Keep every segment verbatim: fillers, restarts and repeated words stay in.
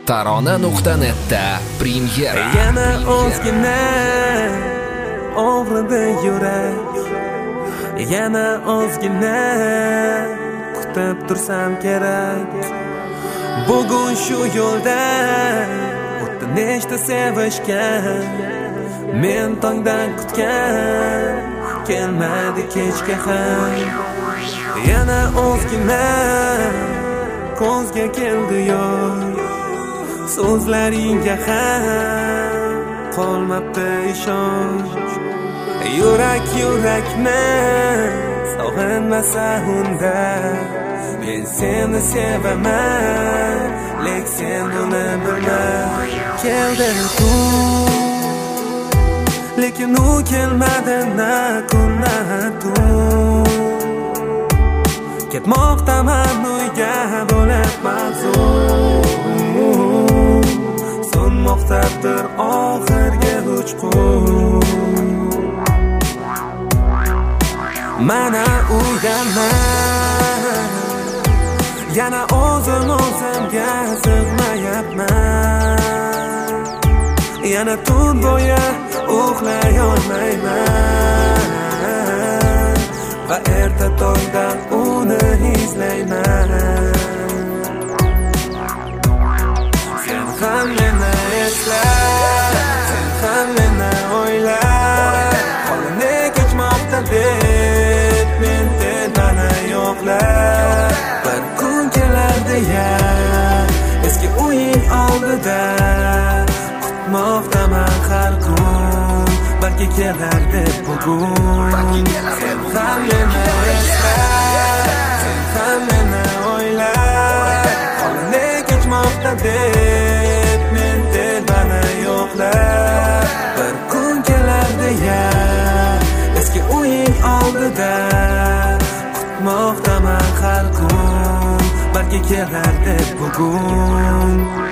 tarona nuqta netda premyera. Yana ozgina og'ridi yurak, yana ozgina kutib tursam kerak. Bugun shu yo'lda o'tdi nechta sevishgan, men tongdan kutgan, kelmadi kechga ham. Yana ozgina ko'zga keldi yo'q, so'zlaringga ham qolmabdi ishonch. Yurak yurakni sog'inmasa unda, men seni sevaman, lek sen buni bilma. Keldi kun, lekin u kelmadi na kun na tun. Ketmoqdaman uyga bo'lib mahzun, so'nmoqdadir oxirgi uchqun. Mana uydaman, yana o'zim o'zimga sig'mayapman, yana tun bo'yi uxlay olmayman va erta tongdan uni izlayman. Sen ham meni esla, sen ham meni o'yla, holini kechmoqda deb men telbani yo'qlar. Bir kun kelar deya eski o'yin oldida kutmoqdaman har kun, balki kelar deb bugun. Sen ham meni esla, sen ham meni o'yla, holini kechmoqda deb men telbani yo'qlar. Bir kun kelar deya eski o'yin oldida kutmoqdaman har kun, balki kelar deb bugun.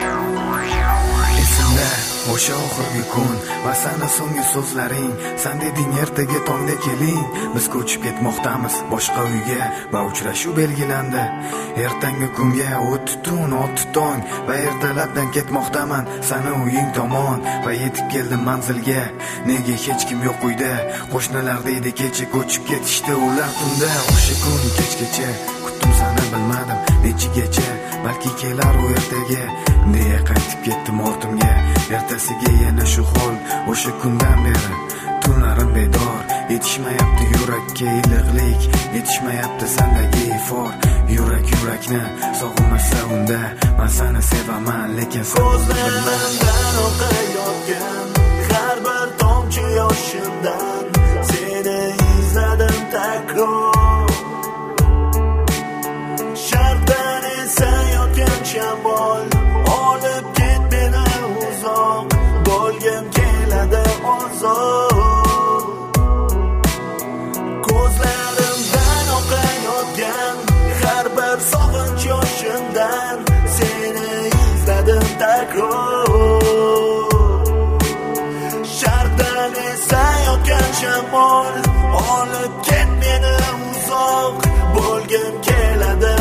O'sha oxirgi kun va sana so'nggi so'zlaring, san deding ertaga tongda keling, biz ko'chib ketmoqdamiz boshqa uyga va uchrashuv belgilandi. Ertangi kunga o'tdi tun, o'tdi tong va ertalabdan ketmoqdaman sana uying tomon va yetib keldim manzilga. Nega hech kim yo'q uyda? Qo'shnilar deydi kecha ko'chib ketishdi ular tunda. O'sha kun kechgacha kutdim sani bilmadim nechigacha, balki kelar u ertaga deya qaytib ketdim ortimga. Ertasiga yana shu hol, o'sha kundan beri tunlarim bedor. Yetishmayapti yurakka iliqlik, yetishmayapti sandagi ifor. Yurak yurakni sog'inmasa unda, men seni sevaman lekin sen ko'zlarimdan oqayotgan har bir tomchi yoshimdan seni izladim takror. Shartdan esayotgan shamol olib ket meni uzoq, bo'lgim keladi ozod. Ko'zlarimdan oqayotgan har bir sog'inch yoshimdan seni izladim takror. Shartdan esayotgan shamol olib ket meni uzoq, bo'lgim keladi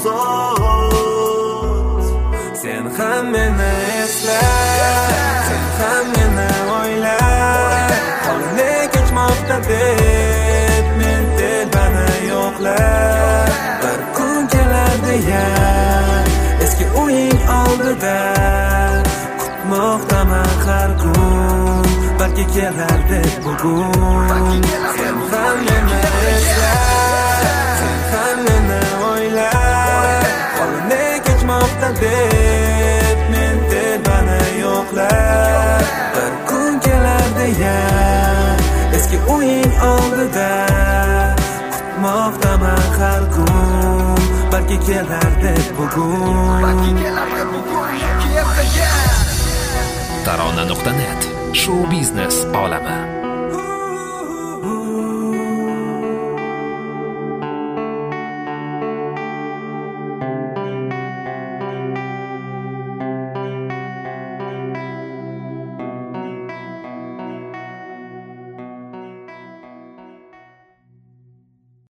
ozod. Sen ham meni esla, sen ham meni o'yla, holini kechmoqda deb men telbani yo'qlar. Bir kun kelar deya eski o'yin oldida kutmoqdaman har kun, balki kelar deb bugun. Sen ham meni esla, sen ham meni o'yla, holini kechmoqda deb men telbani yo'qlar. Bir kun kelar deya eski o'yin oldida kutmoqdaman har kun, balki kelar deb bugun. tarona nuqta net show biznes olami.